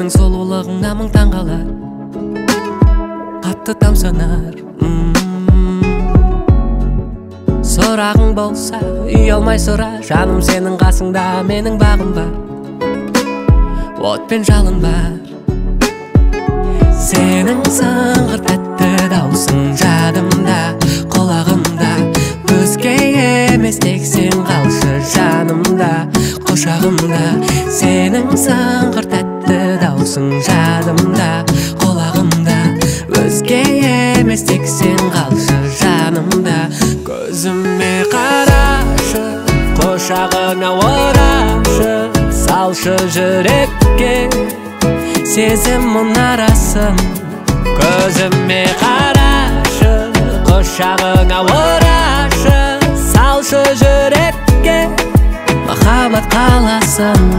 Сенің сұлулығыңа мың таң қалар, қатты тамсанар. Сұрағың болса ұялмай сұра, жаным сенің қасыңда менің бағым бар, от пен жалын бар. Сенің сыңғыр тәтті даусың жадымда, құлағымда, өзге емес тек сен қалшы жанымда, құшағымда. Сенің сыңғыр тәтті даусың жадымда, құлағымда, өзге емес тек сен қалшы жанымда. Көзіме қарашы, құшағыңа орашы, салшы жүрекке сезім мұнарасын. Көзіме қарашы, құшағыңа орашы, салшы жүрекке махаббат қаласын.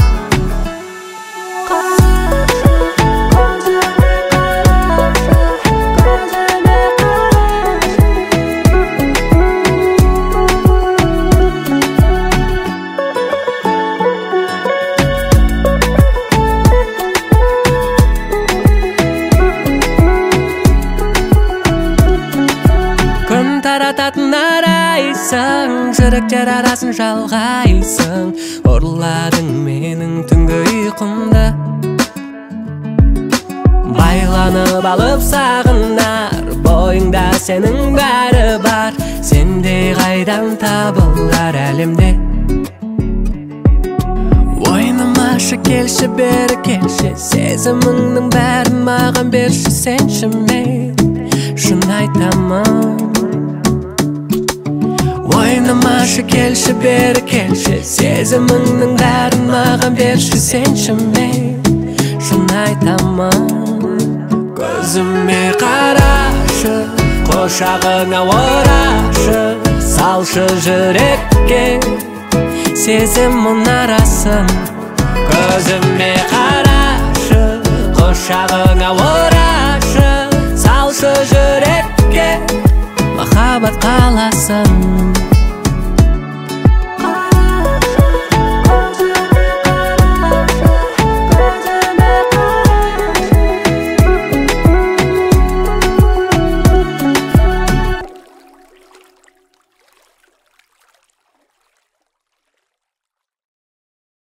Тарататын арайсың, жүректер арасын жалғайсың. Ұрладың менің түнгі ұйқымды, байланып алып сағынар бойыңда сенің бәрі бар. Сендей қайдан табылар әлемде? Ойнамашы, келші, бері келші, сезіміңнің бәрін маған берші. Сенші, мен шын айтамын. Ойнамашы, келші, бері келші, сезіміңнің бәрін маған берші. Сенші, мен шын айтамын. Көзіме қарашы, құшағыңа орашы, салшы жүрекке сезім мұнарасын. Көзіме қарашы, құшағыңа орашы, салшы жүрекке махаббат қаласын.